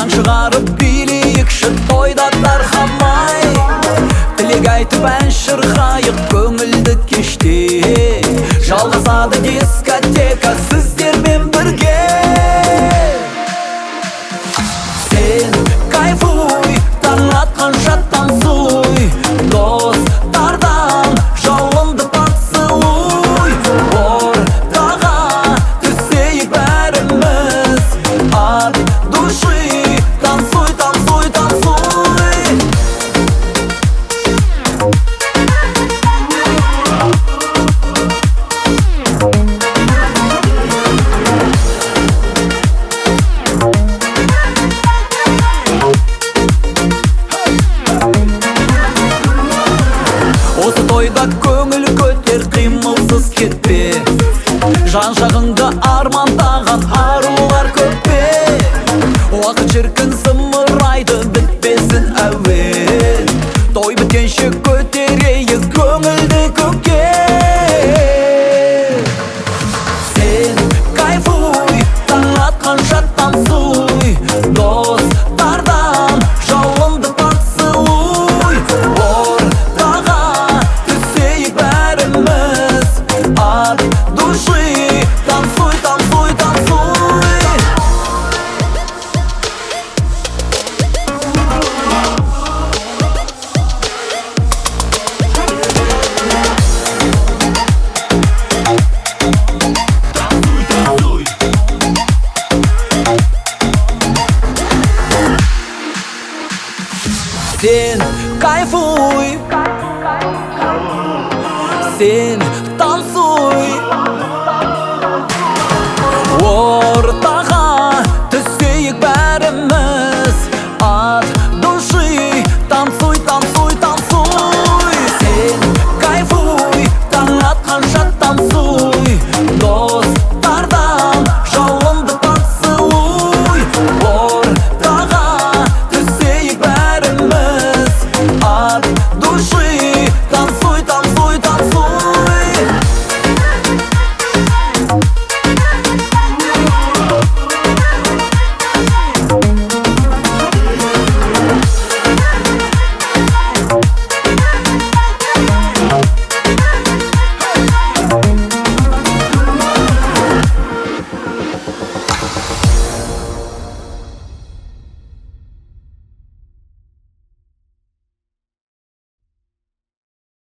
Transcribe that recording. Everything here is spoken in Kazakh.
Шаң шығарып билейікші тойда тарқамай, тілек айтып ән шырқайық көңілді кеште. Жалғасады дискотека сіздермен бірге. Сен кайфуй, таң атқанша танцуй, достардан жауынды поцелуй. Ортаға түсейік бәріміз, от души танцуй, танцуй, танцуй. Осы тойда көңіл көтер, қимылсыз кетпе. Жан жағыңда армандаған арулар көп пе? Уақыт шіркін зымырайды, бітпесін әуен. Той біткенше көтерейік көңілді көкке. Сен кайфуй, таң атқанша танцуй, достардан жауынды поцелуй. Ортаға түсейік бәріміз, от души танцуй, танцуй, танцуй. Сен кайфуй, сен